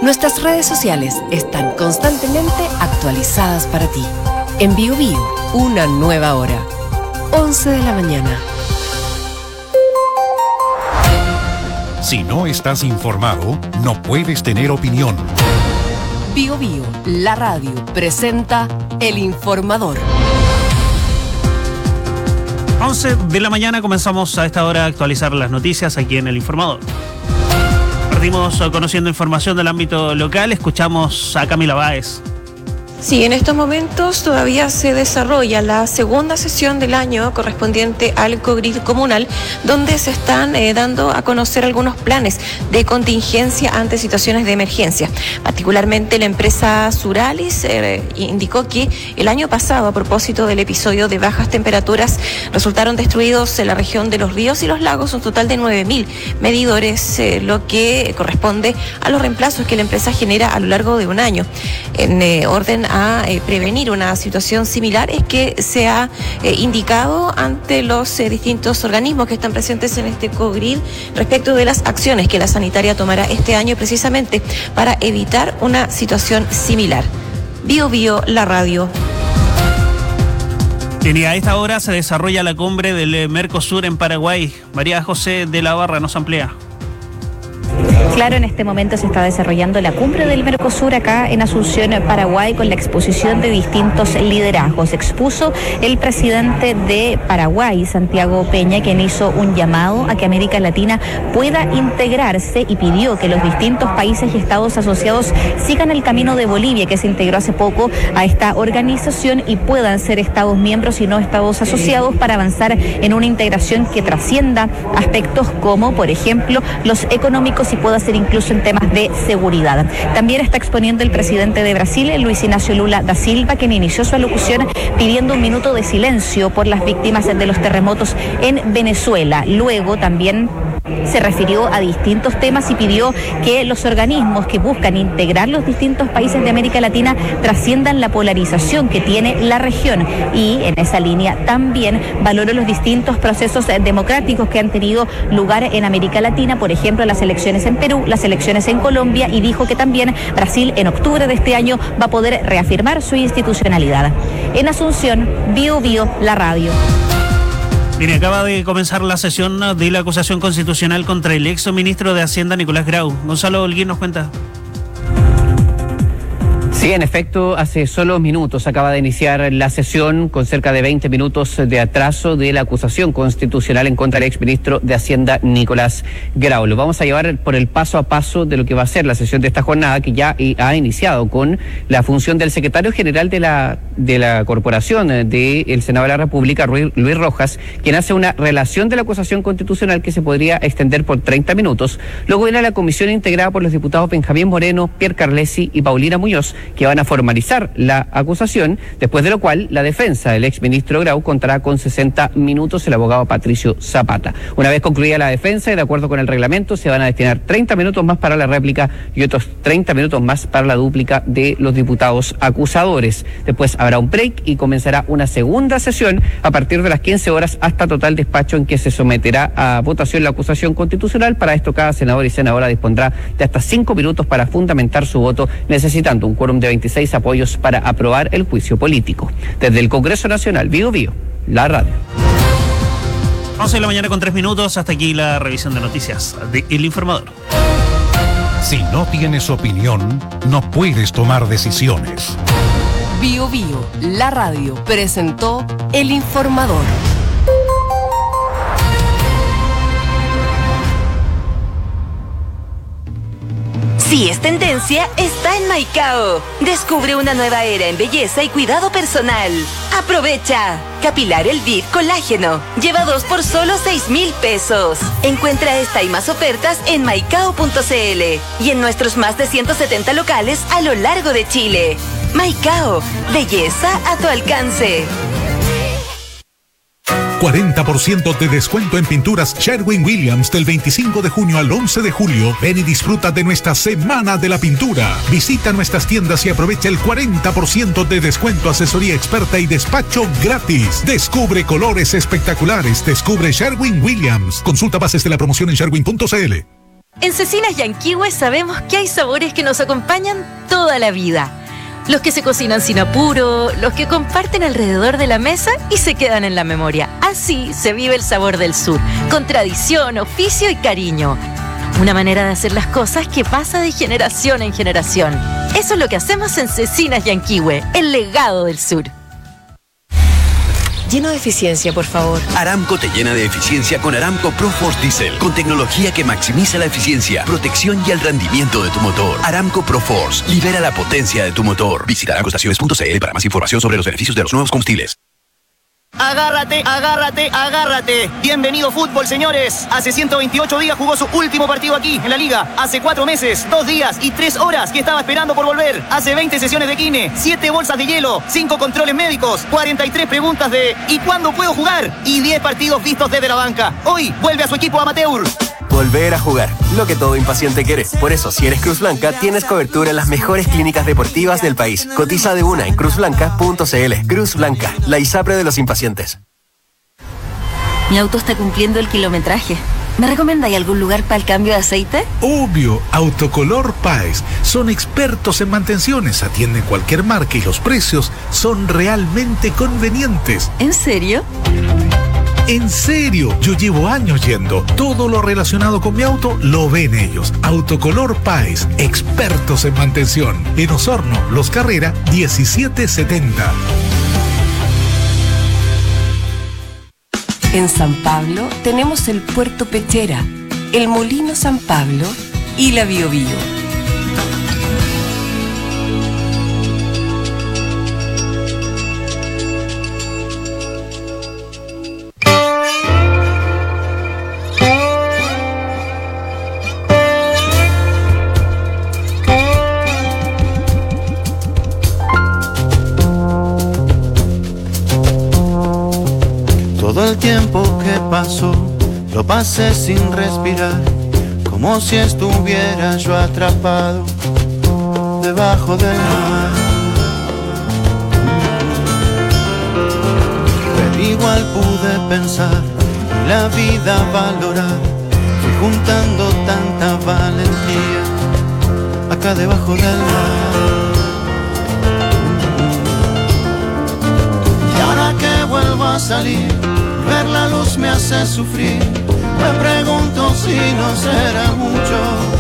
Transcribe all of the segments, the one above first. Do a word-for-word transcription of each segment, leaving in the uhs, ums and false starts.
Nuestras redes sociales están constantemente actualizadas para ti. En Bio Bio, una nueva hora. once de la mañana. Si no estás informado, no puedes tener opinión. Bio Bio, la radio, presenta El Informador. once de la mañana comenzamos a esta hora a actualizar las noticias aquí en El Informador. Partimos conociendo información del ámbito local, escuchamos a Camila Báez. Sí, en estos momentos todavía se desarrolla la segunda sesión del año correspondiente al COGRID comunal, donde se están eh, dando a conocer algunos planes de contingencia ante situaciones de emergencia. Particularmente la empresa Suralis eh, indicó que el año pasado, a propósito del episodio de bajas temperaturas, resultaron destruidos en la región de los ríos y los lagos un total de nueve mil medidores, eh, lo que corresponde a los reemplazos que la empresa genera a lo largo de un año. En eh, orden a eh, prevenir una situación similar es que se ha eh, indicado ante los eh, distintos organismos que están presentes en este COGRID respecto de las acciones que la sanitaria tomará este año precisamente para evitar una situación similar. Bio Bio, la radio. Bien, y a esta hora se desarrolla la cumbre del Mercosur en Paraguay. María José de la Barra nos amplía. Claro, en este momento se está desarrollando la cumbre del Mercosur acá en Asunción, Paraguay, con la exposición de distintos liderazgos. Expuso el presidente de Paraguay, Santiago Peña, quien hizo un llamado a que América Latina pueda integrarse y pidió que los distintos países y estados asociados sigan el camino de Bolivia, que se integró hace poco a esta organización, y puedan ser estados miembros y no estados asociados para avanzar en una integración que trascienda aspectos como, por ejemplo, los económicos y pueda ser incluso en temas de seguridad. También está exponiendo el presidente de Brasil, Luis Ignacio Lula da Silva, quien inició su alocución pidiendo un minuto de silencio por las víctimas de los terremotos en Venezuela. Luego también se refirió a distintos temas y pidió que los organismos que buscan integrar los distintos países de América Latina trasciendan la polarización que tiene la región, y en esa línea también valoró los distintos procesos democráticos que han tenido lugar en América Latina, por ejemplo las elecciones en Perú, las elecciones en Colombia, y dijo que también Brasil en octubre de este año va a poder reafirmar su institucionalidad. En Asunción, Bio Bio, la radio. Bien, acaba de comenzar la sesión de la acusación constitucional contra el ex ministro de Hacienda, Nicolás Grau. Gonzalo Holguín nos cuenta. Sí, en efecto, hace solo minutos acaba de iniciar la sesión con cerca de veinte minutos de atraso de la acusación constitucional en contra del exministro de Hacienda, Nicolás Grau. Lo vamos a llevar por el paso a paso de lo que va a ser la sesión de esta jornada, que ya ha iniciado con la función del secretario general de la, de la Corporación del Senado de la República, Luis Rojas, quien hace una relación de la acusación constitucional que se podría extender por treinta minutos. Luego viene la comisión integrada por los diputados Benjamín Moreno, Pierre Carlesi y Paulina Muñoz, que van a formalizar la acusación, después de lo cual la defensa del exministro Grau contará con sesenta minutos el abogado Patricio Zapata. Una vez concluida la defensa y de acuerdo con el reglamento, se van a destinar treinta minutos más para la réplica y otros treinta minutos más para la dúplica de los diputados acusadores. Después habrá un break y comenzará una segunda sesión a partir de las quince horas hasta total despacho, en que se someterá a votación la acusación constitucional. Para esto, cada senador y senadora dispondrá de hasta cinco minutos para fundamentar su voto, necesitando un quórum de veintiséis apoyos para aprobar el juicio político. Desde el Congreso Nacional, Bio Bio, la radio. once de la mañana con tres minutos, hasta aquí la revisión de noticias de El Informador. Si no tienes opinión, no puedes tomar decisiones. Bio Bio, la radio, presentó El Informador. Si es tendencia, está en Maicao. Descubre una nueva era en belleza y cuidado personal. ¡Aprovecha! Capilar Elvid Colágeno. Lleva dos por solo seis mil pesos. Encuentra esta y más ofertas en maicao punto cl y en nuestros más de ciento setenta locales a lo largo de Chile. Maicao, belleza a tu alcance. cuarenta por ciento de descuento en pinturas Sherwin-Williams del veinticinco de junio al once de julio. Ven y disfruta de nuestra Semana de la Pintura. Visita nuestras tiendas y aprovecha el cuarenta por ciento de descuento, asesoría experta y despacho gratis. Descubre colores espectaculares. Descubre Sherwin-Williams. Consulta bases de la promoción en sherwin punto cl. En Cecinas Yanquihue sabemos que hay sabores que nos acompañan toda la vida. Los que se cocinan sin apuro, los que comparten alrededor de la mesa y se quedan en la memoria. Así se vive el sabor del sur, con tradición, oficio y cariño. Una manera de hacer las cosas que pasa de generación en generación. Eso es lo que hacemos en Cecinas Yanquihue, el legado del sur. Lleno de eficiencia, por favor. Aramco te llena de eficiencia con Aramco ProForce Diesel, con tecnología que maximiza la eficiencia, protección y el rendimiento de tu motor. Aramco ProForce, libera la potencia de tu motor. Visita aramco estaciones punto c l para más información sobre los beneficios de los nuevos combustibles. Agárrate, agárrate, agárrate. Bienvenido fútbol, señores. Hace ciento veintiocho días jugó su último partido aquí, en la Liga. Hace cuatro meses, dos días y tres horas que estaba esperando por volver. Hace veinte sesiones de kine, siete bolsas de hielo, cinco controles médicos, cuarenta y tres preguntas de ¿y cuándo puedo jugar? Y diez partidos vistos desde la banca. Hoy vuelve a su equipo amateur. Volver a jugar, lo que todo impaciente quiere. Por eso, si eres Cruz Blanca, tienes cobertura en las mejores clínicas deportivas del país. Cotiza de una en cruz blanca punto c l. Cruz Blanca, la ISAPRE de los impacientes. Mi auto está cumpliendo el kilometraje. ¿Me recomendáis algún lugar para el cambio de aceite? Obvio, Autocolor Páez. Son expertos en mantenciones, atienden cualquier marca y los precios son realmente convenientes. ¿En serio? En serio, yo llevo años yendo. Todo lo relacionado con mi auto lo ven ellos. Autocolor Páez, expertos en mantención. En Osorno, Los Carrera, diecisiete setenta. En San Pablo tenemos el Puerto Pechera, el Molino San Pablo y la Biobío. Todo el tiempo que pasó lo pasé sin respirar, como si estuviera yo atrapado debajo del mar. Pero igual pude pensar y la vida valorar, fui juntando tanta valentía acá debajo del mar. Y ahora que vuelvo a salir, ver la luz me hace sufrir. Me pregunto si no será mucho.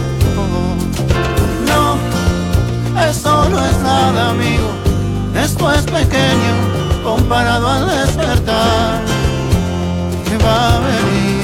No, esto no es nada, amigo. Esto es pequeño comparado al despertar que va a venir.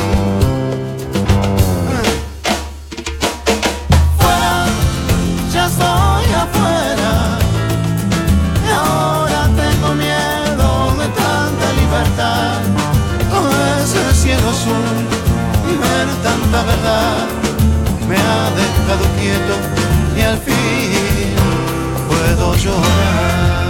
Fuera, ya estoy afuera. Y ahora tengo miedo de tanta libertad. El cielo azul y ver tanta verdad me ha dejado quieto y al fin puedo llorar.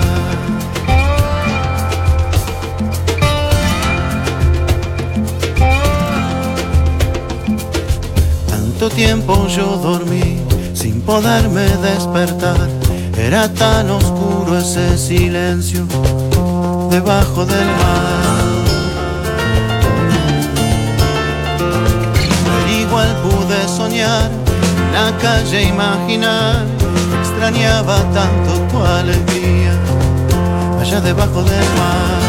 Tanto tiempo yo dormí sin poderme despertar, era tan oscuro ese silencio debajo del mar. Igual pude soñar, en la calle imaginar, extrañaba tanto tu alegría, allá debajo del mar.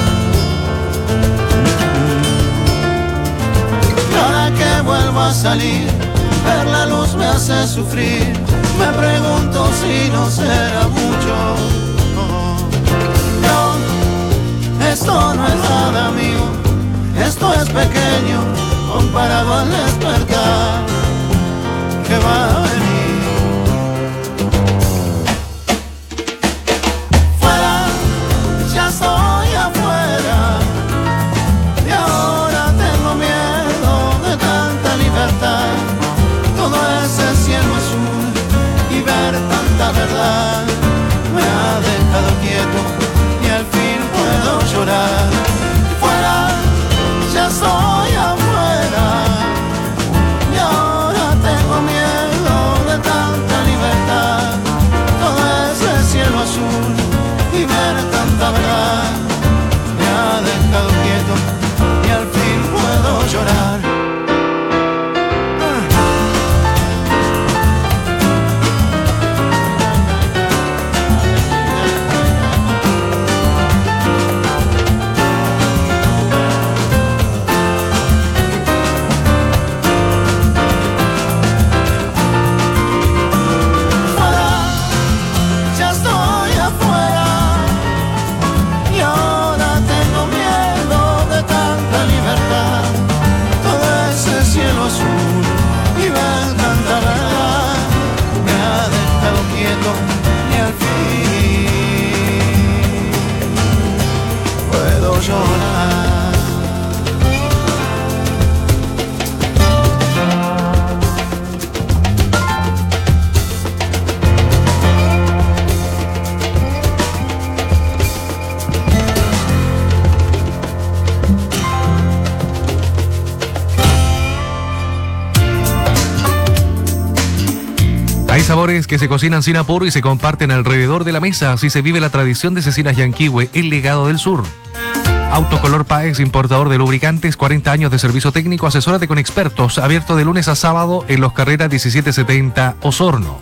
Y ahora que vuelvo a salir, ver la luz me hace sufrir, me pregunto si no será mucho. No, esto no es nada, amigo, esto es pequeño comparado al despertar que va a venir. Fuera, ya estoy afuera y ahora tengo miedo de tanta libertad. Todo ese cielo azul y ver tanta verdad me ha dejado quieto y al fin puedo llorar. Fuera, ya estoy afuera. No. Hay sabores que se cocinan sin apuro y se comparten alrededor de la mesa. Así se vive la tradición de Cecinas Yanquihue, el legado del sur. Autocolor Páez, importador de lubricantes, cuarenta años de servicio técnico, asesórate con expertos, abierto de lunes a sábado en Los Carreras diecisiete setenta Osorno.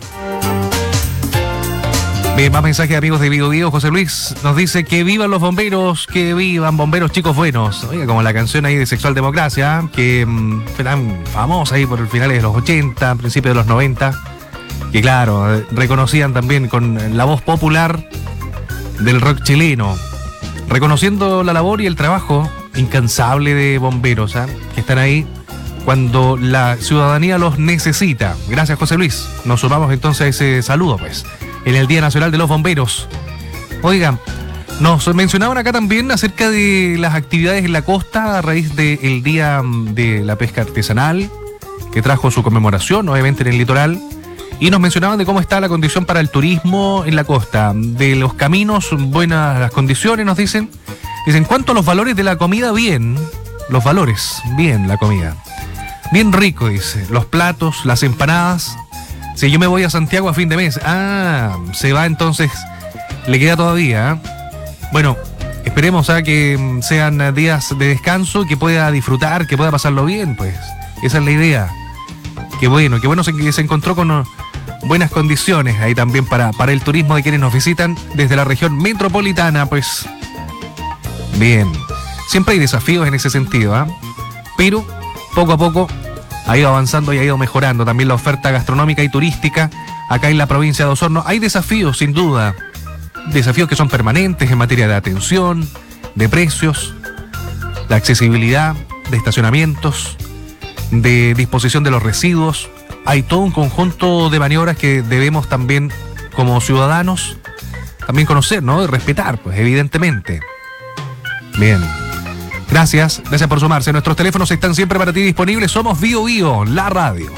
Bien, más mensajes, amigos de Vivo Vivo. José Luis nos dice que vivan los bomberos, que vivan bomberos chicos buenos. Oiga, como la canción ahí de Sexual Democracia, que mmm, fue tan famosa ahí por el finales de los ochenta, principios de los noventa, que claro, reconocían también con la voz popular del rock chileno, reconociendo la labor y el trabajo incansable de bomberos, ¿eh? que están ahí cuando la ciudadanía los necesita. Gracias, José Luis. Nos sumamos entonces a ese saludo, pues, en el Día Nacional de los Bomberos. Oigan, nos mencionaban acá también acerca de las actividades en la costa a raíz del Día de la Pesca Artesanal, que trajo su conmemoración, obviamente, en el litoral. Y nos mencionaban de cómo está la condición para el turismo en la costa, de los caminos, buenas las condiciones, nos dicen. Dicen, ¿cuánto a los valores de la comida? Bien, los valores, bien la comida. Bien rico, dice, los platos, las empanadas. Si yo me voy a Santiago a fin de mes, ah, se va entonces, le queda todavía. ¿eh? Bueno, esperemos a que sean días de descanso, que pueda disfrutar, que pueda pasarlo bien, pues. Esa es la idea. Qué bueno, qué bueno que se encontró con buenas condiciones ahí también para, para el turismo de quienes nos visitan desde la región metropolitana, pues. Bien, siempre hay desafíos en ese sentido, ¿eh? Pero poco a poco ha ido avanzando y ha ido mejorando también la oferta gastronómica y turística acá en la provincia de Osorno. Hay desafíos, sin duda, desafíos que son permanentes en materia de atención, de precios, de accesibilidad, de estacionamientos, de disposición de los residuos. Hay todo un conjunto de maniobras que debemos también, como ciudadanos, también conocer, ¿no? Y respetar, pues, evidentemente. Bien. Gracias, gracias por sumarse. Nuestros teléfonos están siempre para ti disponibles. Somos Bio Bio, la radio.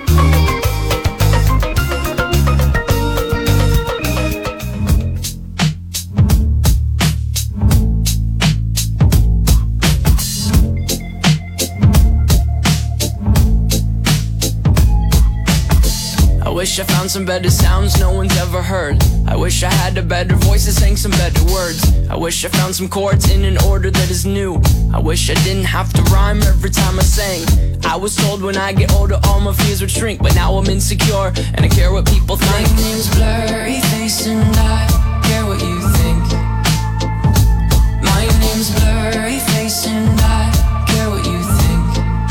I wish I found some better sounds no one's ever heard. I wish I had a better voice that sang some better words. I wish I found some chords in an order that is new. I wish I didn't have to rhyme every time I sang. I was told when I get older all my fears would shrink, but now I'm insecure and I care what people think. My name's Blurry Face and I care what you think. My name's Blurry Face and I care what you think.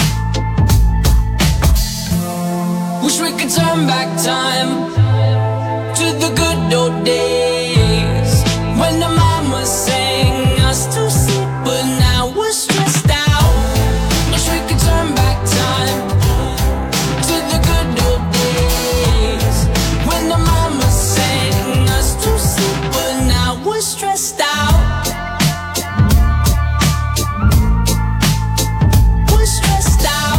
Wish we could turn back time to the good old days when the mama sang us to sleep, but now we're stressed out. Wish we could turn back time to the good old days when the mama sang us to sleep, but now we're stressed out. We're stressed out.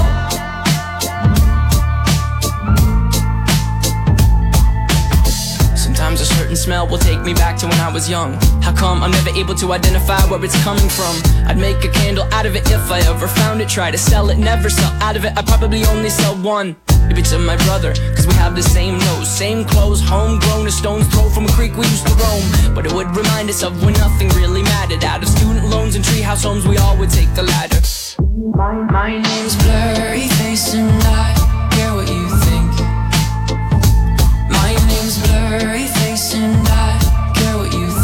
Sometimes a certain smell will take me back to when I was young. How come I'm never able to identify where it's coming from? I'd make a candle out of it if I ever found it. Try to sell it, never sell out of it. I'd probably only sell one. Maybe to my brother, cause we have the same nose, same clothes, homegrown, a stone's throw from a creek we used to roam. But it would remind us of when nothing really mattered. Out of student loans and treehouse homes, we all would take the ladder. My, my name's Blurry Face and I care what you think. My name's Blurry Face and I care what you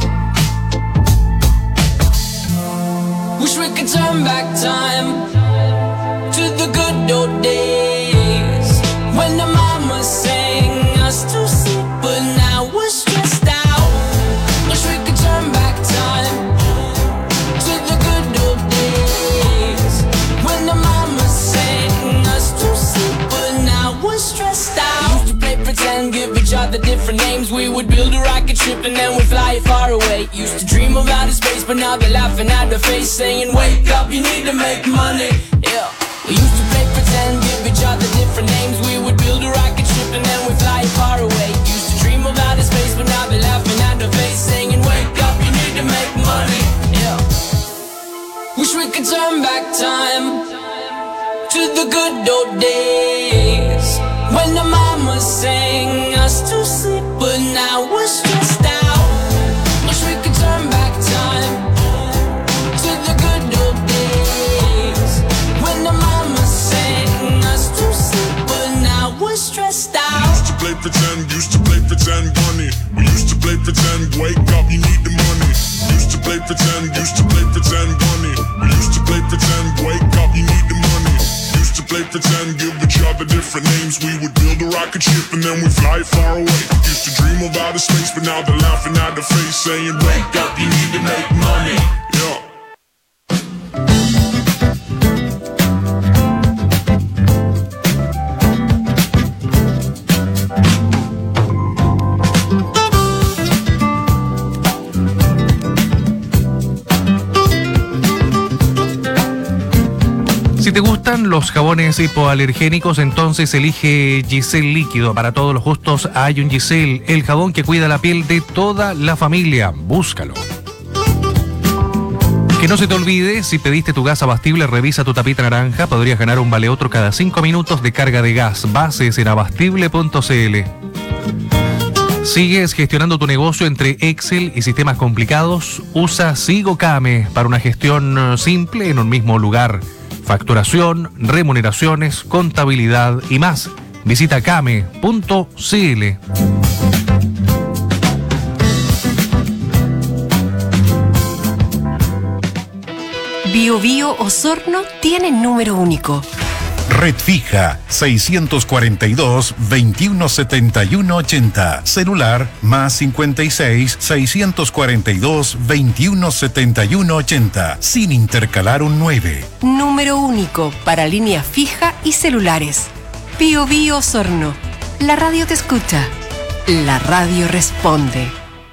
think. Wish we could turn back time to the good old days when the mama sang us to sleep, but now we're stressed out. Wish we could turn back time to the good old days when the mama sang us to sleep, but now we're stressed out. Used to play pretend, give each other different names. We would build a rocket ship and then we'd fly it far away. Used to dream of outer space, but now they're laughing at the face, saying, wake up, you need to make money. Yeah. We used to play pretend, give each other different names. We would build a rocket ship and then we'd fly it far away. Used to dream of outer space, but now they're laughing at the face, saying, wake up, you need to make money. Yeah. Wish we could turn back time to the good old days when the mama sang stressed out. We used to play pretend, used to play pretend bunny. We used to play pretend, wake up, you need the money. Used to play pretend, used to play pretend bunny. We used to play pretend, wake up, you need the money. Used to play pretend, give each other different names. We would build a rocket ship and then we fly far away. Used to dream of outer space, but now they're laughing at the face, saying, wake up, you need to make money. Yeah. Si te gustan los jabones hipoalergénicos, entonces elige Giselle Líquido. Para todos los gustos hay un Giselle, el jabón que cuida la piel de toda la familia. Búscalo. Que no se te olvide, si pediste tu gas abastible, revisa tu tapita naranja. Podrías ganar un vale otro cada cinco minutos de carga de gas. Bases en abastible punto cl. ¿Sigues gestionando tu negocio entre Excel y sistemas complicados? Usa SigoCame para una gestión simple en un mismo lugar. Facturación, remuneraciones, contabilidad y más. Visita came punto cl. Bio Bio Osorno tiene número único. Red fija seiscientos cuarenta y dos, veintiuno setenta y uno ochenta. Celular más cincuenta y seis, seiscientos cuarenta y dos, veintiuno setenta y uno ochenta. Sin intercalar un nueve. Número único para línea fija y celulares. Bio Bio Osorno. La radio te escucha. La radio responde.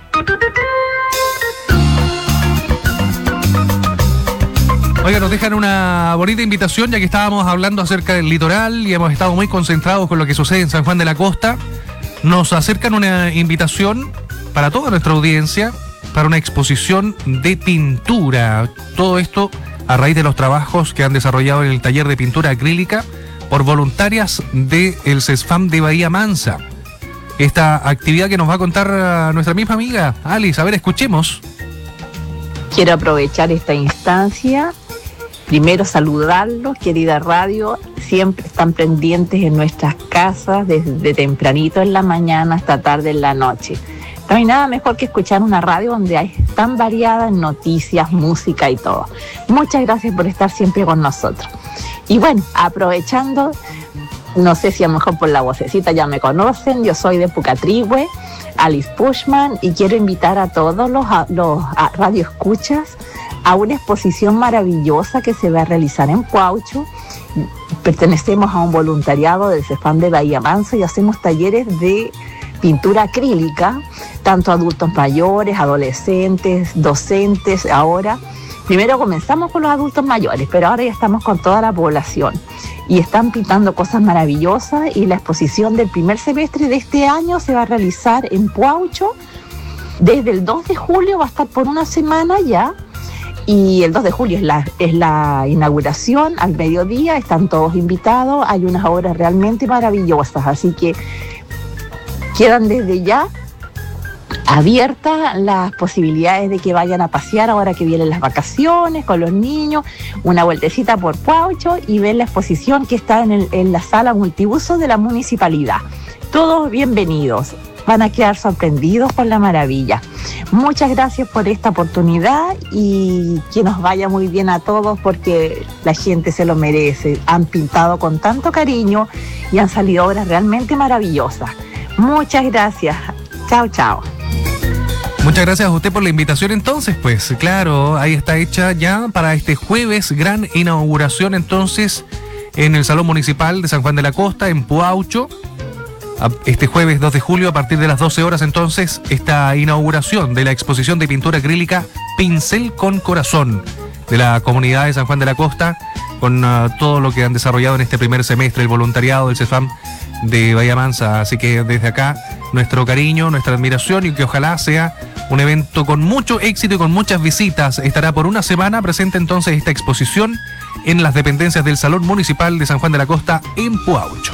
Oiga, nos dejan una bonita invitación, ya que estábamos hablando acerca del litoral y hemos estado muy concentrados con lo que sucede en San Juan de la Costa. Nos acercan una invitación para toda nuestra audiencia para una exposición de pintura. Todo esto a raíz de los trabajos que han desarrollado en el taller de pintura acrílica por voluntarias del CESFAM de Bahía Mansa. Esta actividad que nos va a contar nuestra misma amiga Alice. A ver, escuchemos. Quiero aprovechar esta instancia. Primero saludarlos, querida radio, siempre están pendientes en nuestras casas desde tempranito en la mañana hasta tarde en la noche. No hay nada mejor que escuchar una radio donde hay tan variada en noticias, música y todo. Muchas gracias por estar siempre con nosotros. Y bueno, aprovechando, no sé si a lo mejor por la vocecita ya me conocen, yo soy de Pucatrihue, Alice Pushman, y quiero invitar a todos los, los a radioescuchas a una exposición maravillosa que se va a realizar en Puaucho. Pertenecemos a un voluntariado del CESFAM de Bahía Mansa y hacemos talleres de pintura acrílica, tanto adultos mayores, adolescentes, docentes. Ahora, primero comenzamos con los adultos mayores, pero ahora ya estamos con toda la población y están pintando cosas maravillosas, y la exposición del primer semestre de este año se va a realizar en Puaucho desde el dos de julio, va a estar por una semana ya. Y el dos de julio es la, es la inauguración al mediodía, están todos invitados, hay unas obras realmente maravillosas, así que quedan desde ya abiertas las posibilidades de que vayan a pasear ahora que vienen las vacaciones con los niños, una vueltecita por Puaucho y ver la exposición que está en, el, en la sala multiuso de la municipalidad. Todos bienvenidos. Van a quedar sorprendidos por la maravilla. Muchas gracias por esta oportunidad y que nos vaya muy bien a todos, porque la gente se lo merece. Han pintado con tanto cariño y han salido obras realmente maravillosas. Muchas gracias. Chao, chao. Muchas gracias a usted por la invitación. Entonces, pues claro, ahí está hecha ya para este jueves, gran inauguración entonces en el Salón Municipal de San Juan de la Costa, en Puaucho. Este jueves dos de julio, a partir de las doce horas, entonces, esta inauguración de la exposición de pintura acrílica Pincel con Corazón de la comunidad de San Juan de la Costa, con uh, todo lo que han desarrollado en este primer semestre, el voluntariado del CESFAM de Bahía Mansa. Así que desde acá, nuestro cariño, nuestra admiración, y que ojalá sea un evento con mucho éxito y con muchas visitas. Estará por una semana presente entonces esta exposición en las dependencias del Salón Municipal de San Juan de la Costa en Puaucho.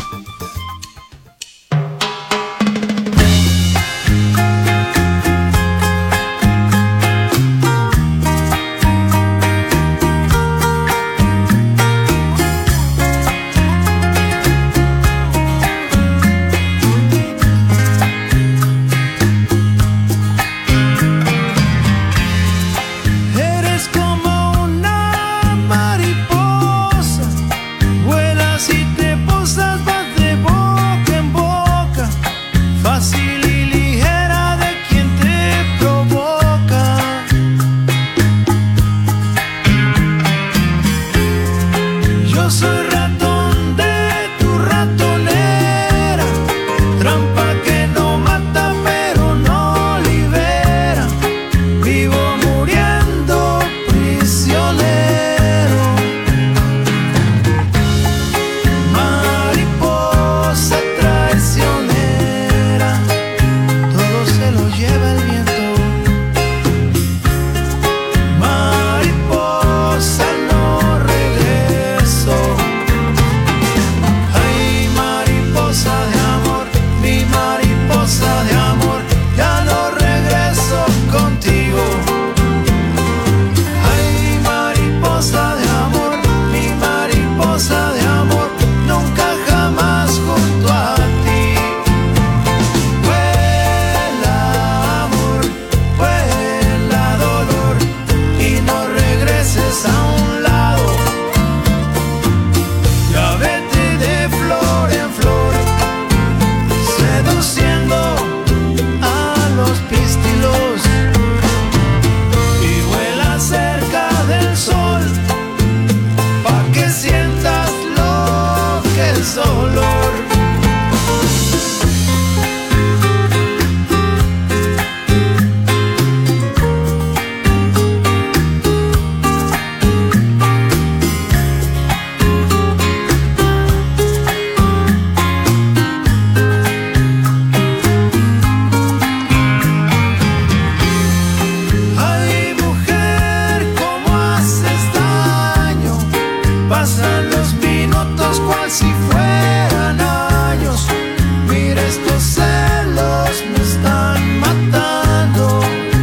estos celos me están matando.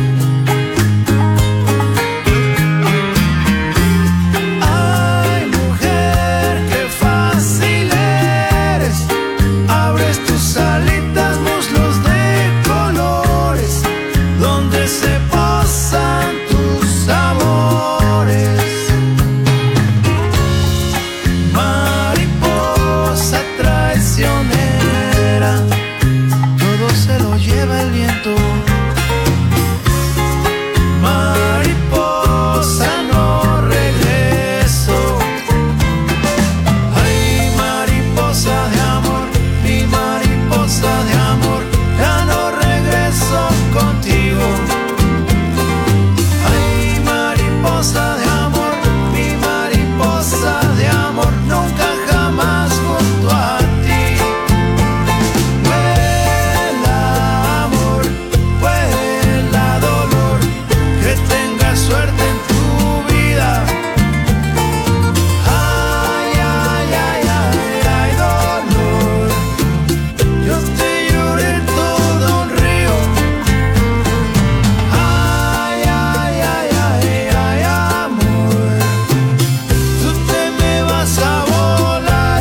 Ay, mujer, qué fácil eres. Abres tus alitas, muslos de colores, donde se posan tus amores. Mariposa traicionera, todo se lo lleva el viento. Mariposa, no regreso. Ay, mariposa de amor, mi mariposa de amor, ya no regreso contigo. Ay, mariposa de amor, mi mariposa de amor, nunca jamás junto a ti. Vuela amor, vuela dolor, que tengas suerte en tu vida. Ay, ay, ay, ay, ay, dolor, yo te lloré todo un río. Ay, ay, ay, ay, ay, amor, tú te me vas a volar.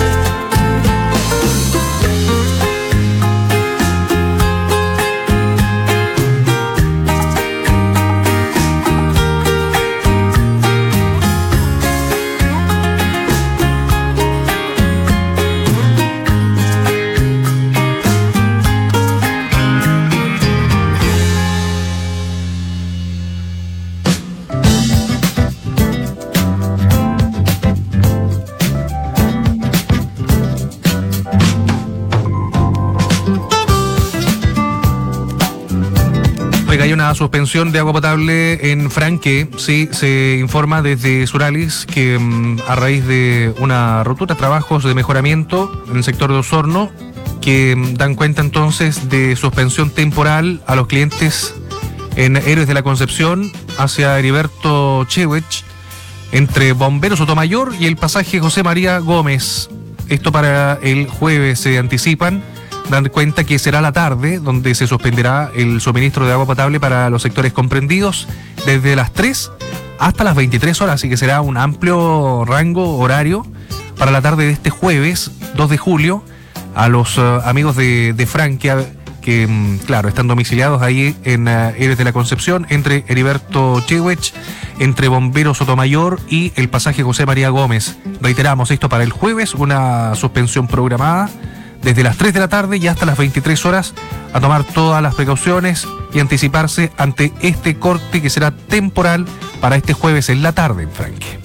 Oiga, hay una suspensión de agua potable en Franque. Sí, se informa desde Suralis que mm, a raíz de una rotura, trabajos de mejoramiento en el sector de Osorno, que mm, dan cuenta entonces de suspensión temporal a los clientes en Héroes de la Concepción hacia Heriberto Chewech, entre Bomberos Sotomayor y el pasaje José María Gómez. Esto para el jueves se anticipan. Dan cuenta que será la tarde donde se suspenderá el suministro de agua potable para los sectores comprendidos desde las tres hasta las veintitrés horas, así que será un amplio rango horario para la tarde de este jueves dos de julio a los uh, amigos de, de Franquia que, um, claro, están domiciliados ahí en uh, Héroes de la Concepción, entre Heriberto Chewech, entre Bomberos Sotomayor y el pasaje José María Gómez. Reiteramos, esto para el jueves, una suspensión programada desde las tres de la tarde y hasta las veintitrés horas, a tomar todas las precauciones y anticiparse ante este corte que será temporal para este jueves en la tarde en Franque.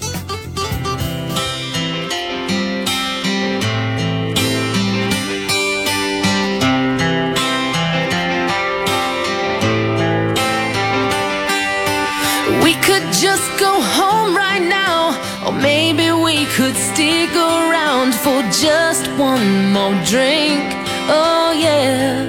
We could just go home right now, or maybe we could stick around for just one more drink. Oh yeah.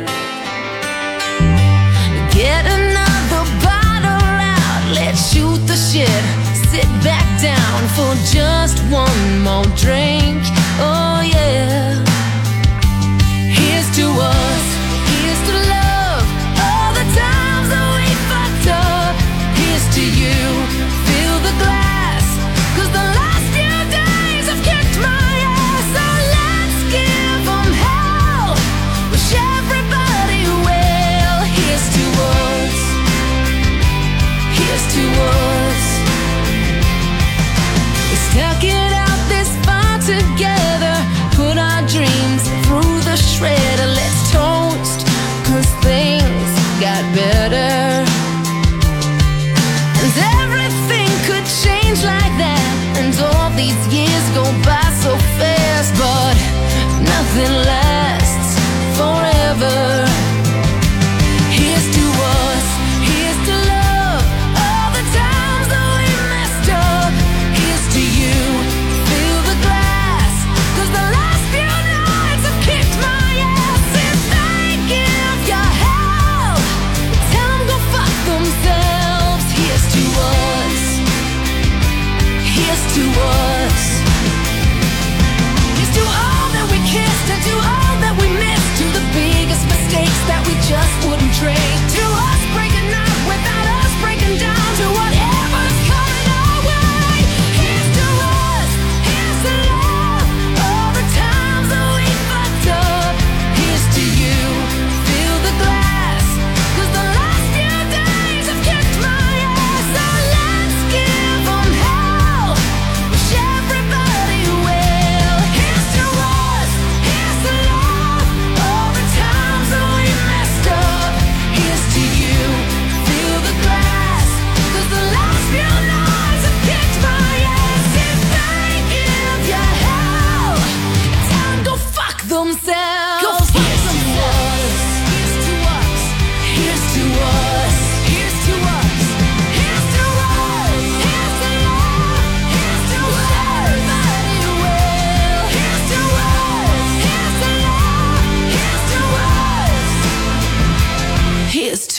Get another bottle out, let's shoot the shit. Sit back down for just one more drink. Oh yeah. Here's to us, here's to love, all the times that we fucked up. Here's to you, fill the glass, 'cause the last few days have kicked my ass. So let's give 'em hell, wish everybody well. Here's to us, here's to us. We stuck it out this far together.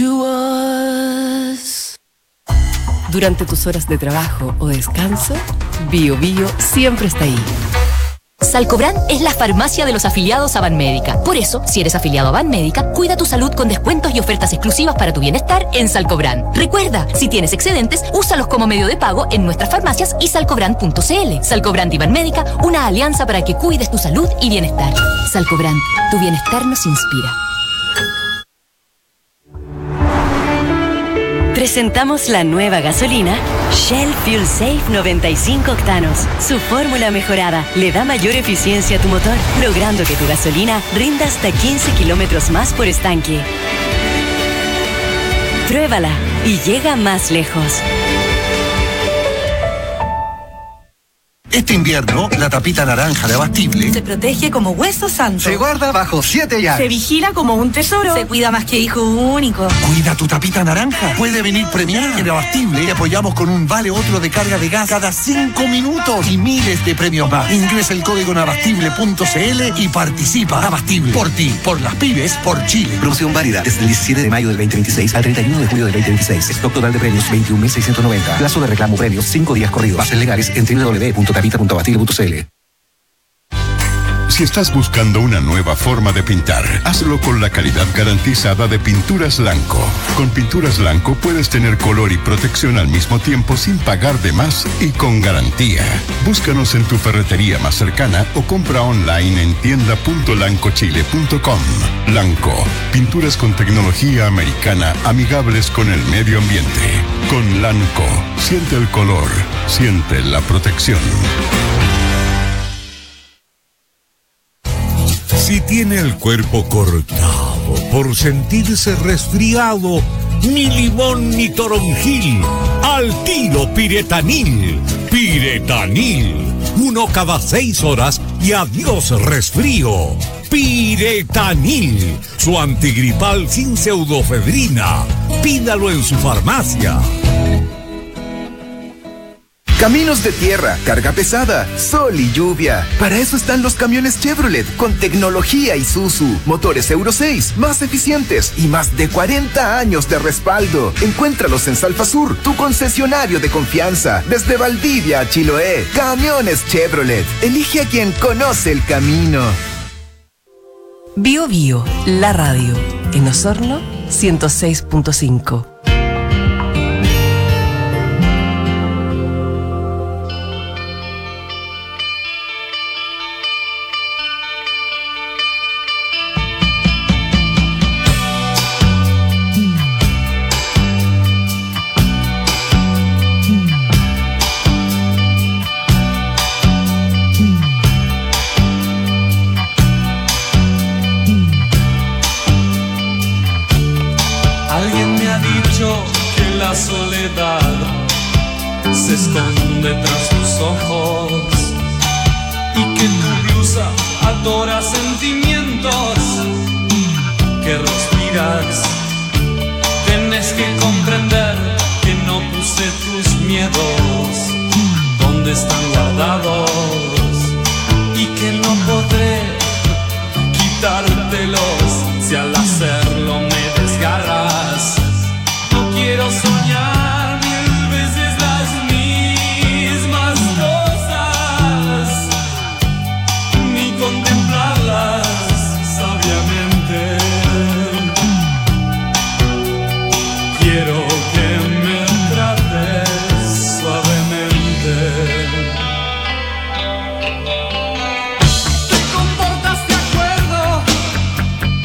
to us. Durante tus horas de trabajo o descanso, Bio Bio siempre está ahí. Salcobran es la farmacia de los afiliados a Banmédica. Por eso, si eres afiliado a Banmédica, cuida tu salud con descuentos y ofertas exclusivas para tu bienestar en Salcobran. Recuerda, si tienes excedentes, úsalos como medio de pago en nuestras farmacias y salcobran punto cl. Salcobran y Banmédica, una alianza para que cuides tu salud y bienestar. Salcobran, tu bienestar nos inspira. Presentamos la nueva gasolina Shell Fuel Safe noventa y cinco octanos. Su fórmula mejorada le da mayor eficiencia a tu motor, logrando que tu gasolina rinda hasta quince kilómetros más por estanque. Pruébala y llega más lejos. Este invierno, la tapita naranja de Abastible se protege como hueso santo. Se guarda bajo siete llaves. Se vigila como un tesoro. Se cuida más que hijo único. Cuida tu tapita naranja. Puede venir premiada. En Abastible te apoyamos con un vale otro de carga de gas cada cinco minutos y miles de premios más. Ingresa el código en abastible punto cl y participa. Abastible. Por ti, por las pymes, por Chile. Promoción válida desde el diecisiete de mayo del veinte veintiséis al treinta y uno de julio del veinte veintiséis. Stock total de premios veintiún mil seiscientos noventa. Plazo de reclamo premios cinco días corridos. Bases legales en doble u doble u doble u punto tapita punto abastible punto cl. Si estás buscando una nueva forma de pintar, hazlo con la calidad garantizada de Pinturas Lanco. Con Pinturas Lanco puedes tener color y protección al mismo tiempo sin pagar de más y con garantía. Búscanos en tu ferretería más cercana o compra online en tienda punto lanco chile punto com. Lanco, pinturas con tecnología americana amigables con el medio ambiente. Con Lanco, siente el color, siente la protección. Si tiene el cuerpo cortado por sentirse resfriado, ni limón ni toronjil, al tiro Piretanil. Piretanil, uno cada seis horas y adiós resfrío. Piretanil, su antigripal sin pseudofedrina. Pídalo en su farmacia. Caminos de tierra, carga pesada, sol y lluvia. Para eso están los camiones Chevrolet con tecnología Isuzu. Motores Euro seis, más eficientes y más de cuarenta años de respaldo. Encuéntralos en Salfasur, tu concesionario de confianza. Desde Valdivia a Chiloé. Camiones Chevrolet. Elige a quien conoce el camino. Bio Bio, la radio. En Osorno, ciento seis punto cinco. La soledad se esconde tras tus ojos y que tu blusa adora sentimientos que respiras. Tienes que comprender que no puse tus miedos donde están guardados y que no podré quitártelos si al hacerlo me desgarras. No quiero soñar mil veces las mismas cosas, ni contemplarlas sabiamente. Quiero que me trates suavemente. Te comportas de acuerdo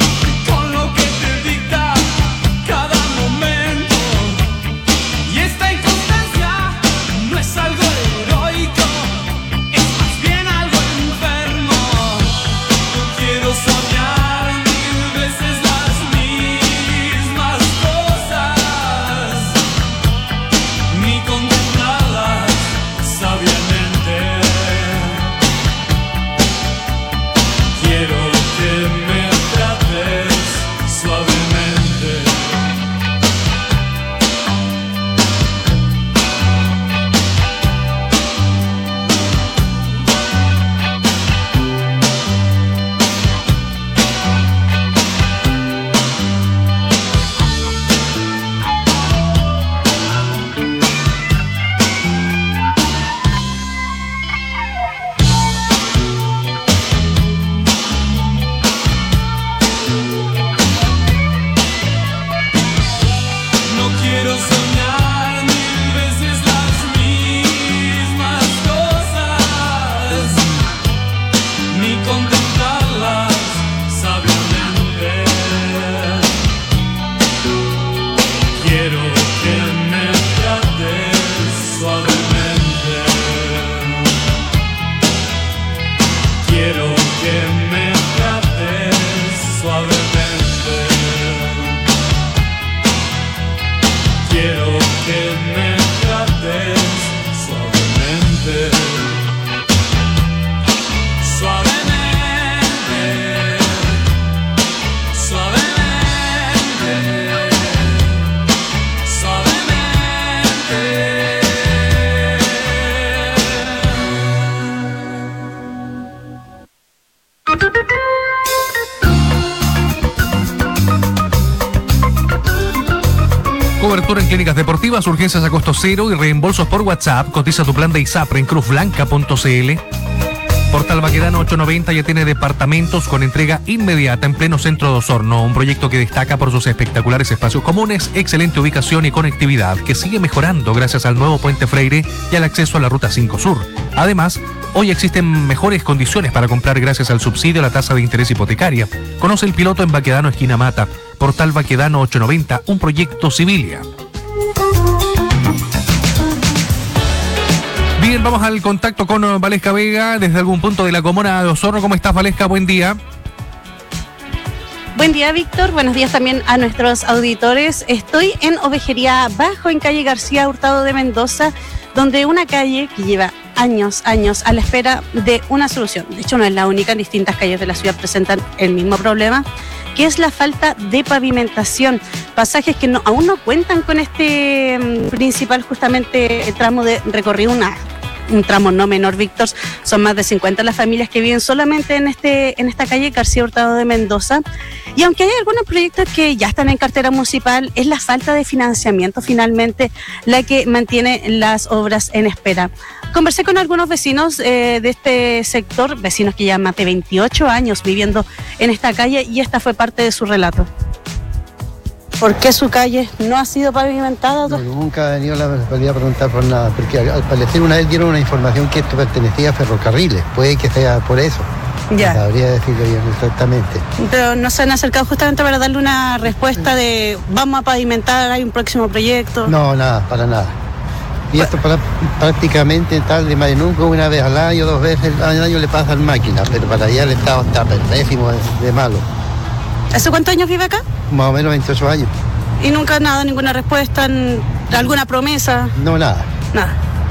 cobertura en clínicas deportivas, urgencias a costo cero y reembolsos por WhatsApp. Cotiza tu plan de ISAPRE en cruz blanca punto c l. Portal Baquedano ochocientos noventa ya tiene departamentos con entrega inmediata en pleno centro de Osorno, un proyecto que destaca por sus espectaculares espacios comunes, excelente ubicación y conectividad, que sigue mejorando gracias al nuevo Puente Freire y al acceso a la Ruta cinco Sur. Además, hoy existen mejores condiciones para comprar gracias al subsidio a la tasa de interés hipotecaria. Conoce el piloto en Baquedano Esquina Mata. Portal Baquedano ochocientos noventa, un proyecto Civilia. Bien, vamos al contacto con Valesca Vega desde algún punto de la comuna de Osorno. ¿Cómo estás, Valesca? Buen día. Buen día, Víctor. Buenos días también a nuestros auditores. Estoy en Ovejería Bajo, en calle García Hurtado de Mendoza, donde una calle que lleva años, años a la espera de una solución. De hecho, no es la única, en distintas calles de la ciudad presentan el mismo problema, que es la falta de pavimentación. Pasajes que no, aún no cuentan con este um, principal justamente tramo de recorrido, una, un tramo no menor, Víctor. Son más de cincuenta las familias que viven solamente en este en esta calle García Hurtado de Mendoza. Y aunque hay algunos proyectos que ya están en cartera municipal, es la falta de financiamiento finalmente la que mantiene las obras en espera. Conversé con algunos vecinos eh, de este sector, vecinos que llevan más de veintiocho años viviendo en esta calle, y esta fue parte de su relato. ¿Por qué su calle no ha sido pavimentada? No, nunca he venido a la municipalidad a preguntar por nada, porque al, al parecer una vez dieron una información que esto pertenecía a ferrocarriles, puede que sea por eso. Ya. No sabría decirlo bien exactamente. Pero no se han acercado justamente para darle una respuesta de vamos a pavimentar, hay un próximo proyecto. No, nada, para nada. Y esto para, prácticamente tal de más de nunca, una vez al año, dos veces al año le pasan máquinas, pero para allá el estado está pésimo, de, de malo. ¿Hace cuántos años vive acá? Más o menos veintiocho años. ¿Y nunca nada, ninguna respuesta, alguna promesa? No, nada. Nada.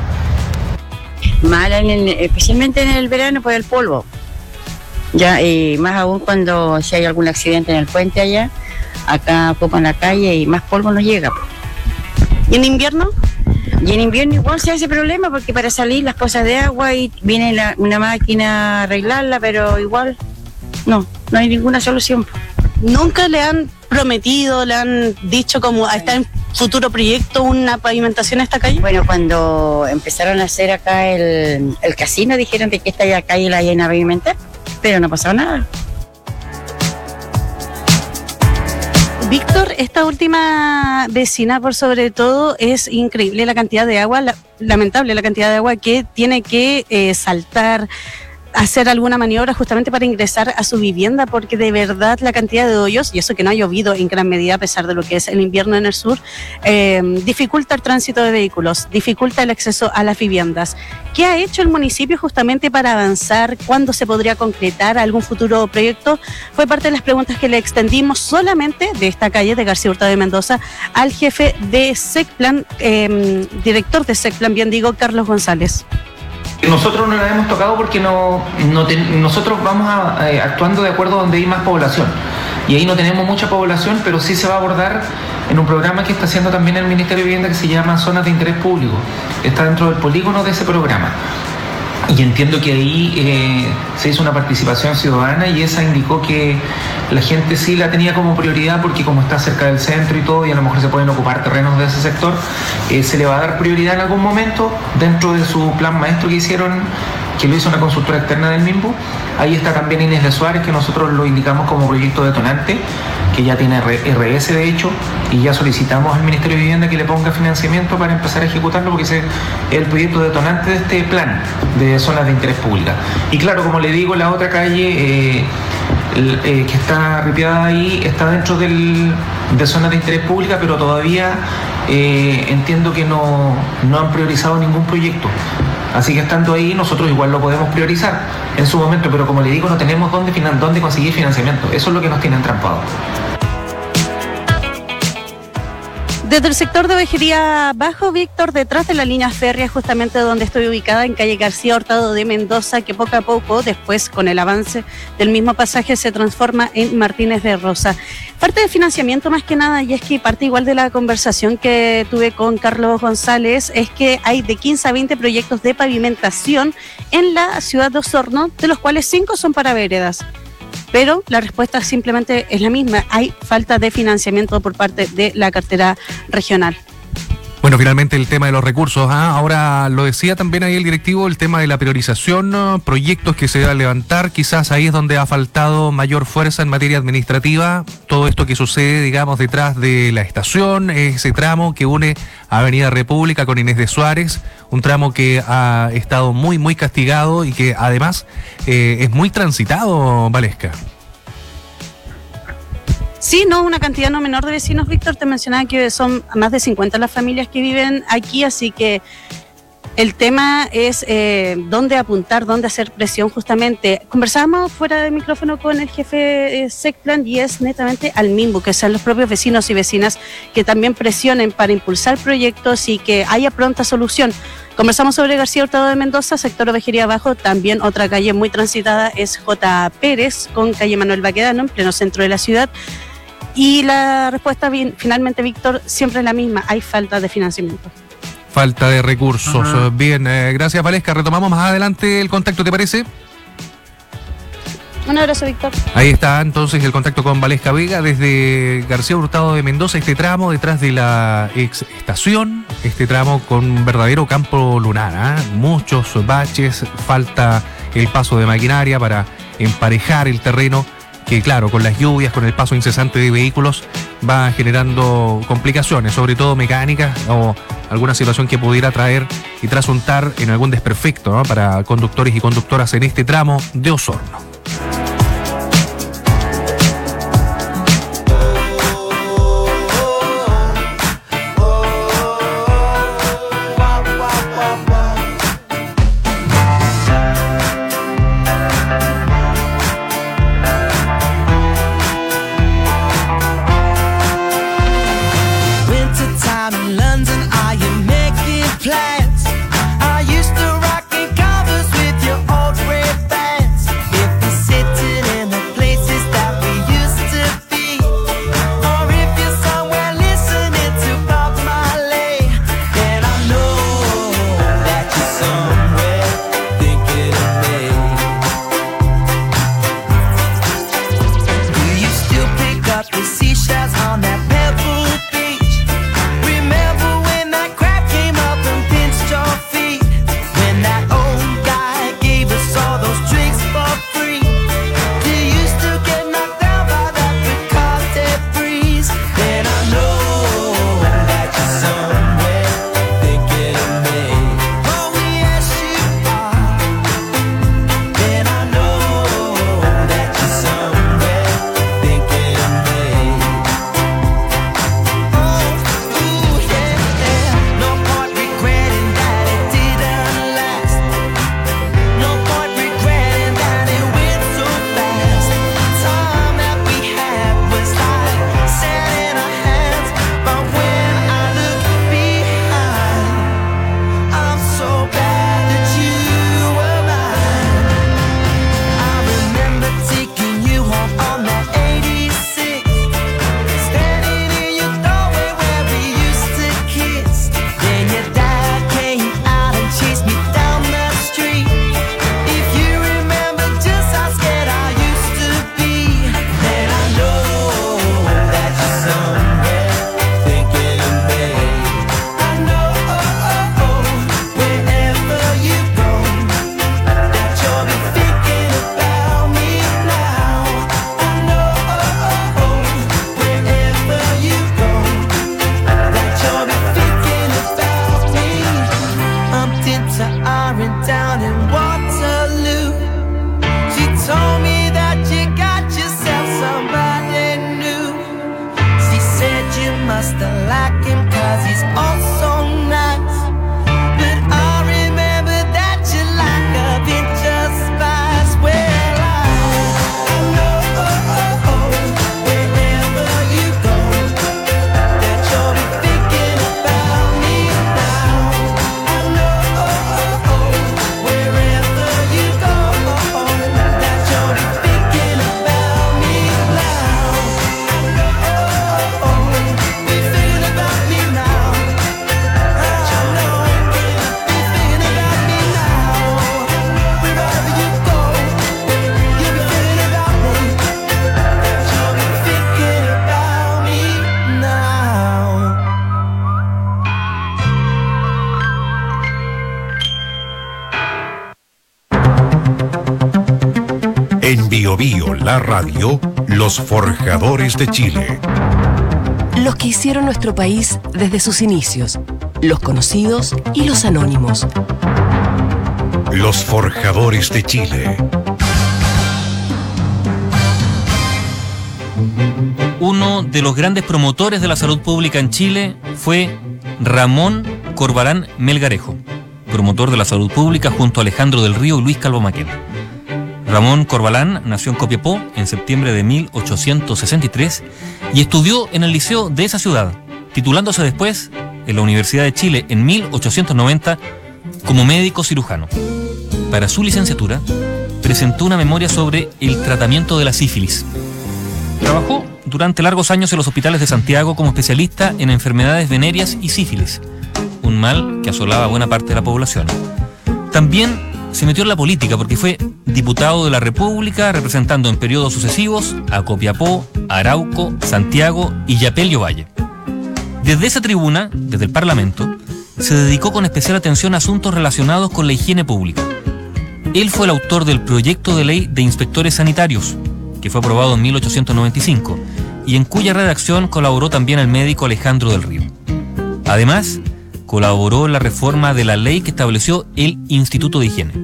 Mal, en el, especialmente en el verano por el polvo. Ya, y más aún cuando si hay algún accidente en el puente allá, acá poco en la calle y más polvo nos llega. ¿Y en invierno? Y en invierno igual se hace problema porque para salir las cosas de agua y viene la, una máquina a arreglarla, pero igual no, no hay ninguna solución. ¿Nunca le han prometido, le han dicho como está en futuro proyecto una pavimentación a esta calle? Bueno, cuando empezaron a hacer acá el, el casino dijeron de que esta calle la iban a pavimentar, pero no pasó nada. Víctor, esta última vecina, por sobre todo, es increíble la cantidad de agua, la, lamentable la cantidad de agua que tiene que eh, saltar, hacer alguna maniobra justamente para ingresar a su vivienda, porque de verdad la cantidad de hoyos, y eso que no ha llovido en gran medida a pesar de lo que es el invierno en el sur, eh, dificulta el tránsito de vehículos, dificulta el acceso a las viviendas. ¿Qué ha hecho el municipio justamente para avanzar? ¿Cuándo se podría concretar algún futuro proyecto? Fue parte de las preguntas que le extendimos solamente de esta calle de García Hurtado de Mendoza al jefe de SECPLAN, eh, director de SECPLAN, bien digo, Carlos González. Nosotros no la hemos tocado porque no, no te, nosotros vamos a, eh, actuando de acuerdo a donde hay más población. Y ahí no tenemos mucha población, pero sí se va a abordar en un programa que está haciendo también el Ministerio de Vivienda que se llama Zonas de Interés Público. Está dentro del polígono de ese programa. Y entiendo que ahí eh, se hizo una participación ciudadana y esa indicó que la gente sí la tenía como prioridad porque como está cerca del centro y todo y a lo mejor se pueden ocupar terrenos de ese sector, eh, se le va a dar prioridad en algún momento dentro de su plan maestro que hicieron, que lo hizo una consultora externa del MIMBU. Ahí está también Inés de Suárez, que nosotros lo indicamos como proyecto detonante, que ya tiene R S de hecho, y ya solicitamos al Ministerio de Vivienda que le ponga financiamiento para empezar a ejecutarlo, porque ese es el proyecto detonante de este plan de zonas de interés pública. Y claro, como le digo, la otra calle eh, eh, que está ripiada ahí está dentro del, de zonas de interés pública, pero todavía eh, entiendo que no, no han priorizado ningún proyecto. Así que estando ahí, nosotros igual lo podemos priorizar en su momento, pero como le digo, no tenemos dónde, dónde conseguir financiamiento. Eso es lo que nos tiene entrampado. Desde el sector de Ovejería Bajo, Víctor, detrás de la línea férrea, justamente donde estoy ubicada, en calle García Hurtado de Mendoza, que poco a poco, después con el avance del mismo pasaje, se transforma en Martínez de Rosa. Parte de financiamiento más que nada, y es que parte igual de la conversación que tuve con Carlos González, es que hay de quince a veinte proyectos de pavimentación en la ciudad de Osorno, de los cuales cinco son para veredas. pero la respuesta simplemente es la misma, hay falta de financiamiento por parte de la cartera regional. Bueno, finalmente el tema de los recursos, ¿ah? Ahora lo decía también ahí el directivo, el tema de la priorización, proyectos que se deben levantar, quizás ahí es donde ha faltado mayor fuerza en materia administrativa, todo esto que sucede, digamos, detrás de la estación, ese tramo que une Avenida República con Inés de Suárez, un tramo que ha estado muy, muy castigado y que además eh, es muy transitado, Valesca. Sí, no, una cantidad no menor de vecinos, Víctor, te mencionaba que son más de cincuenta las familias que viven aquí, así que el tema es eh, dónde apuntar, dónde hacer presión justamente. Conversábamos fuera de micrófono con el jefe eh, SECPLAN y es netamente al MIMBU, que sean los propios vecinos y vecinas que también presionen para impulsar proyectos y que haya pronta solución. Conversamos sobre García Hurtado de Mendoza, sector Ovejería Abajo, también otra calle muy transitada es J. Pérez, con calle Manuel Baquedano, en pleno centro de la ciudad. Y la respuesta, bien, finalmente, Víctor, siempre es la misma, hay falta de financiamiento. Falta de recursos. Ajá. Bien, eh, gracias Valesca, retomamos más adelante el contacto, ¿te parece? Un abrazo, Víctor. Ahí está entonces el contacto con Valesca Vega desde García Hurtado de Mendoza, este tramo detrás de la ex estación, este tramo con un verdadero campo lunar, ¿eh? Muchos baches, falta el paso de maquinaria para emparejar el terreno, que claro, con las lluvias, con el paso incesante de vehículos, va generando complicaciones, sobre todo mecánicas o alguna situación que pudiera traer y trasuntar en algún desperfecto, ¿no?, para conductores y conductoras en este tramo de Osorno. la radio, los forjadores de Chile. Los que hicieron nuestro país desde sus inicios, los conocidos y los anónimos. Los forjadores de Chile. Uno de los grandes promotores de la salud pública en Chile fue Ramón Corbalán Melgarejo, promotor de la salud pública junto a Alejandro del Río y Luis Calvo Maquena. Ramón Corbalán nació en Copiapó en septiembre de mil ochocientos sesenta y tres y estudió en el liceo de esa ciudad, titulándose después en la Universidad de Chile en mil ochocientos noventa como médico cirujano. Para su licenciatura, presentó una memoria sobre el tratamiento de la sífilis. Trabajó durante largos años en los hospitales de Santiago como especialista en enfermedades venéreas y sífilis, un mal que asolaba a buena parte de la población. También se metió en la política porque fue diputado de la República representando en periodos sucesivos a Copiapó, Arauco, Santiago y Yapel Valle. Desde esa tribuna, desde el Parlamento, se dedicó con especial atención a asuntos relacionados con la higiene pública. Él fue el autor del proyecto de ley de inspectores sanitarios, que fue aprobado en mil ochocientos noventa y cinco, y en cuya redacción colaboró también el médico Alejandro del Río. Además, colaboró en la reforma de la ley que estableció el Instituto de Higiene.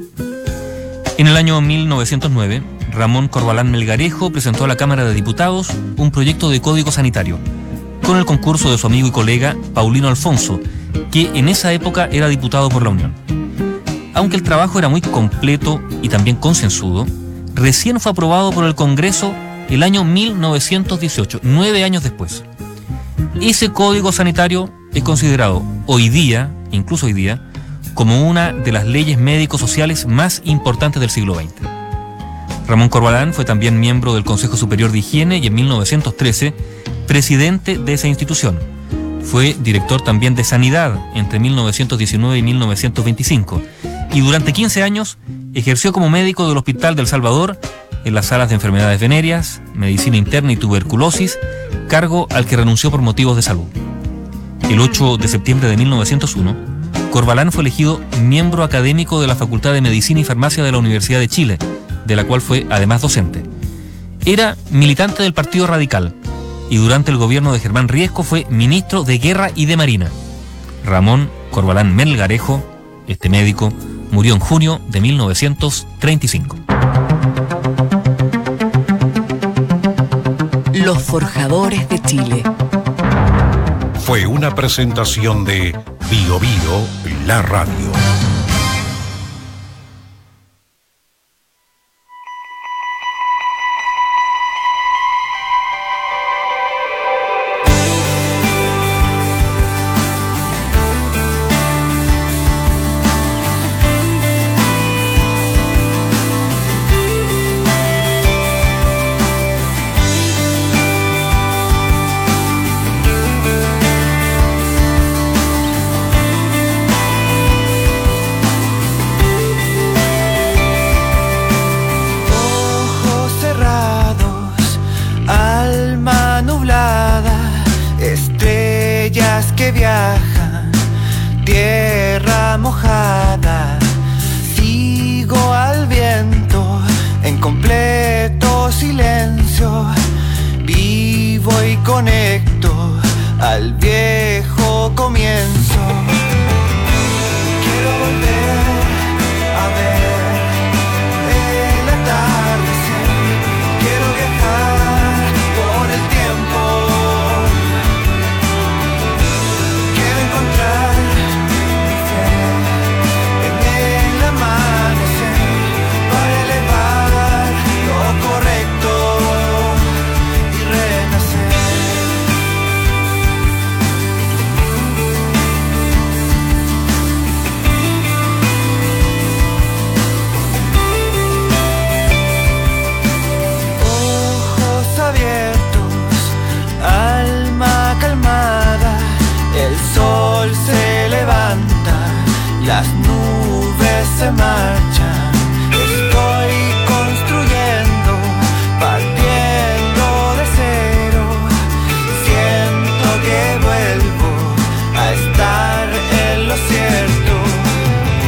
En el año mil novecientos nueve, Ramón Corbalán Melgarejo presentó a la Cámara de Diputados un proyecto de código sanitario, con el concurso de su amigo y colega Paulino Alfonso, que en esa época era diputado por la Unión. Aunque el trabajo era muy completo y también consensuado, recién fue aprobado por el Congreso el año mil novecientos dieciocho, nueve años después. Ese código sanitario es considerado hoy día, incluso hoy día, como una de las leyes médico-sociales más importantes del siglo veinte. Ramón Corbalán fue también miembro del Consejo Superior de Higiene y en mil novecientos trece, presidente de esa institución. Fue director también de Sanidad entre mil novecientos diecinueve y mil novecientos veinticinco y durante quince años ejerció como médico del Hospital del Salvador en las salas de enfermedades venéreas, medicina interna y tuberculosis, cargo al que renunció por motivos de salud. El ocho de septiembre de mil novecientos uno, Corbalán fue elegido miembro académico de la Facultad de Medicina y Farmacia de la Universidad de Chile, de la cual fue además docente. Era militante del Partido Radical y durante el gobierno de Germán Riesco fue ministro de Guerra y de Marina. Ramón Corbalán Melgarejo, este médico, murió en junio de mil novecientos treinta y cinco. Los forjadores de Chile. Fue una presentación de Bio Bio, la radio.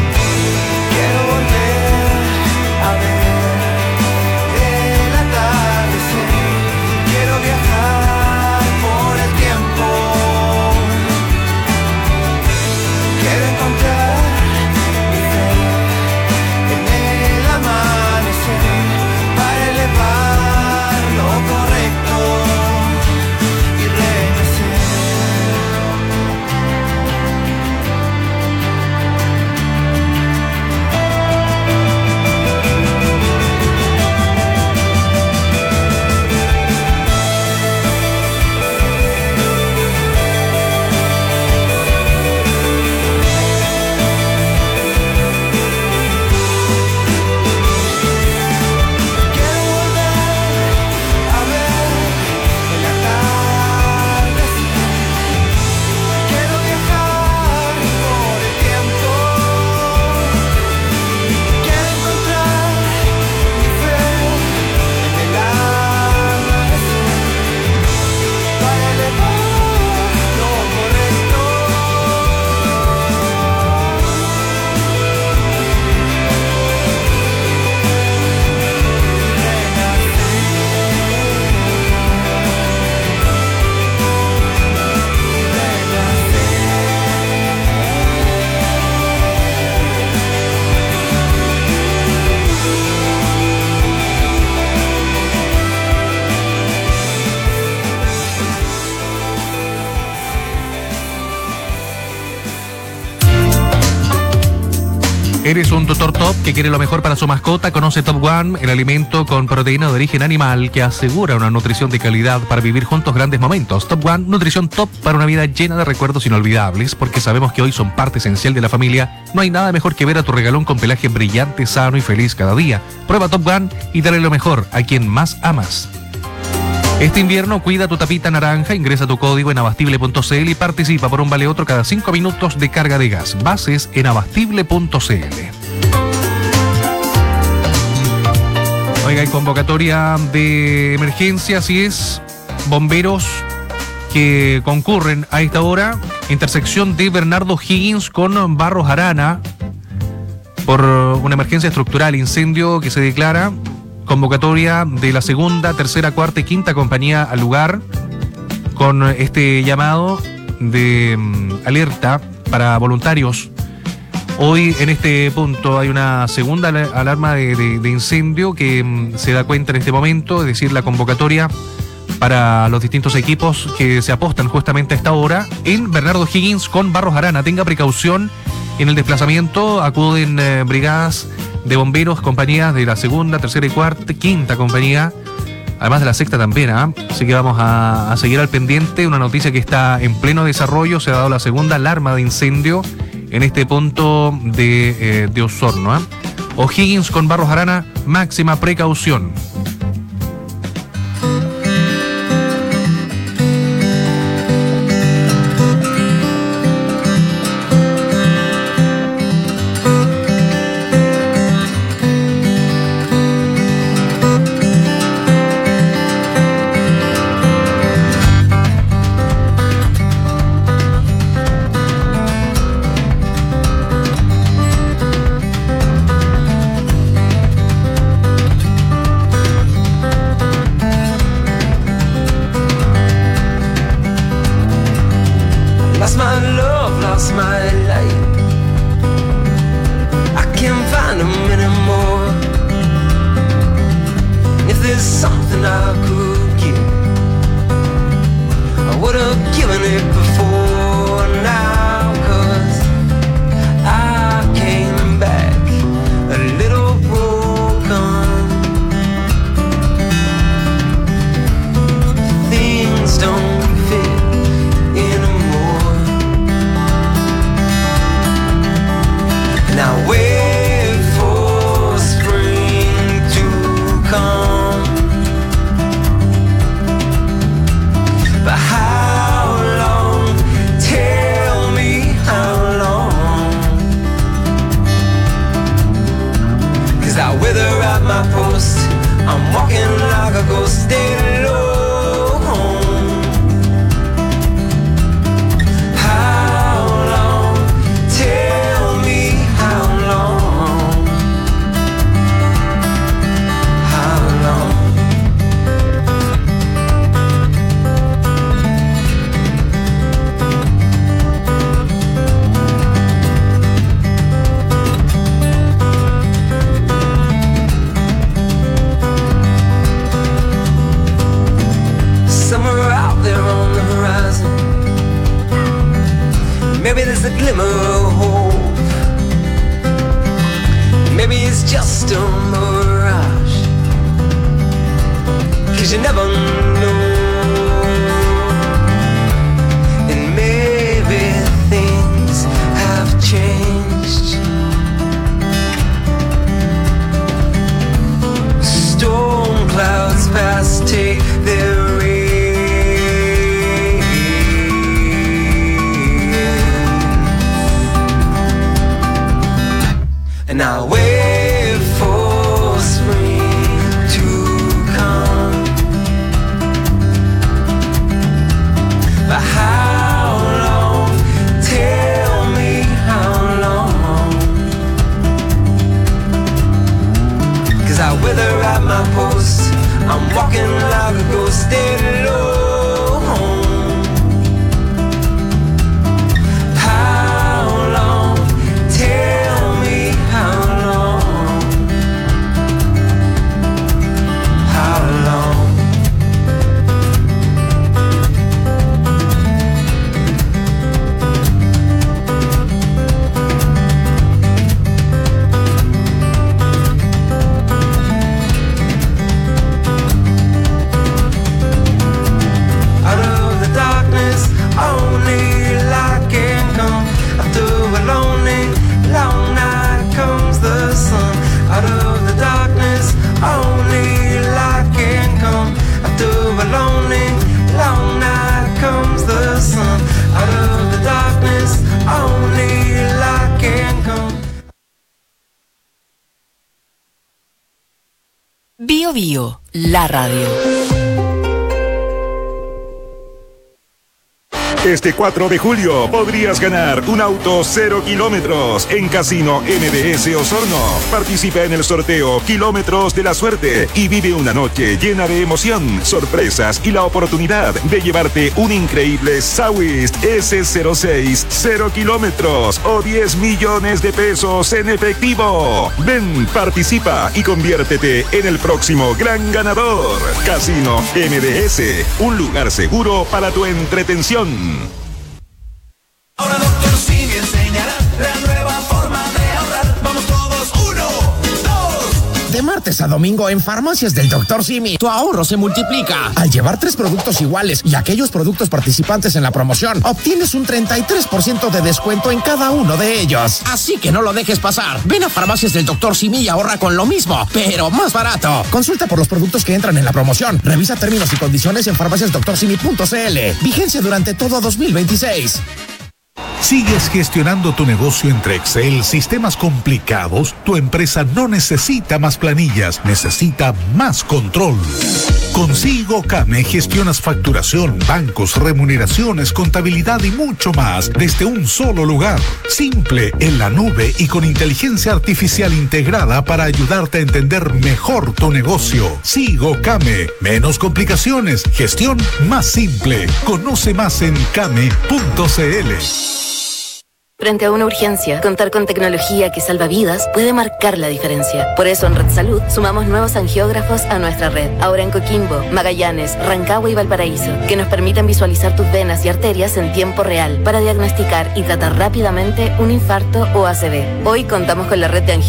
Quiero volver a ver el atardecer. ¿Eres un tutor top que quiere lo mejor para su mascota? Conoce Top One, el alimento con proteína de origen animal que asegura una nutrición de calidad para vivir juntos grandes momentos. Top One, nutrición top para una vida llena de recuerdos inolvidables, porque sabemos que hoy son parte esencial de la familia. No hay nada mejor que ver a tu regalón con pelaje brillante, sano y feliz cada día. Prueba Top One y dale lo mejor a quien más amas. Este invierno cuida tu tapita naranja, ingresa tu código en abastible punto c l y participa por un vale otro cada cinco minutos de carga de gas. Bases en abastible punto c l. Oiga, hay convocatoria de emergencia, así es. Bomberos que concurren a esta hora, intersección de Bernardo Higgins con Barros Arana, por una emergencia estructural, incendio que se declara. Convocatoria de la segunda, tercera, cuarta y quinta compañía al lugar, con este llamado de um, alerta para voluntarios. Hoy en este punto hay una segunda alarma de, de, de incendio que um, se da cuenta en este momento, es decir, la convocatoria para los distintos equipos que se apostan justamente a esta hora en Bernardo Higgins con Barros Arana. Tenga precaución en el desplazamiento, acuden eh, brigadas de bomberos, compañías de la segunda, tercera y cuarta, quinta compañía, además de la sexta también, ¿eh? Así que vamos a, a seguir al pendiente. Una noticia que está en pleno desarrollo, se ha dado la segunda alarma de incendio en este punto de, eh, de Osorno, ¿eh? O'Higgins con Barros Arana, máxima precaución. sun. Out of the darkness, only light can come. Bio Bio, la radio. Este cuatro de julio podrías ganar un auto cero kilómetros en Casino M D S Osorno. Participa en el sorteo Kilómetros de la Suerte y vive una noche llena de emoción, sorpresas y la oportunidad de llevarte un increíble Sawist S cero seis cero kilómetros o diez millones de pesos en efectivo. Ven, participa y conviértete en el próximo gran ganador. Casino M D S, un lugar seguro para tu entretención. Ahora Doctor Simi enseñará la nueva forma de ahorrar. Vamos todos, uno, dos. De martes a domingo en Farmacias del Doctor Simi, tu ahorro se multiplica. Al llevar tres productos iguales y aquellos productos participantes en la promoción, obtienes un treinta y tres por ciento de descuento en cada uno de ellos. Así que no lo dejes pasar. Ven a Farmacias del Doctor Simi y ahorra con lo mismo, pero más barato. Consulta por los productos que entran en la promoción. Revisa términos y condiciones en farmacias doctor simi punto c l. Vigencia durante todo dos mil veintiséis. ¿Sigues gestionando tu negocio entre Excel, sistemas complicados? Tu empresa no necesita más planillas, necesita más control. Con Sigo Kame gestionas facturación, bancos, remuneraciones, contabilidad y mucho más desde un solo lugar. Simple, en la nube y con inteligencia artificial integrada para ayudarte a entender mejor tu negocio. Sigo Kame. Menos complicaciones, gestión más simple. Conoce más en kame punto c l. Frente a una urgencia, contar con tecnología que salva vidas puede marcar la diferencia. Por eso en Red Salud sumamos nuevos angiógrafos a nuestra red. Ahora en Coquimbo, Magallanes, Rancagua y Valparaíso, que nos permiten visualizar tus venas y arterias en tiempo real para diagnosticar y tratar rápidamente un infarto o A C V. Hoy contamos con la red de angiógrafos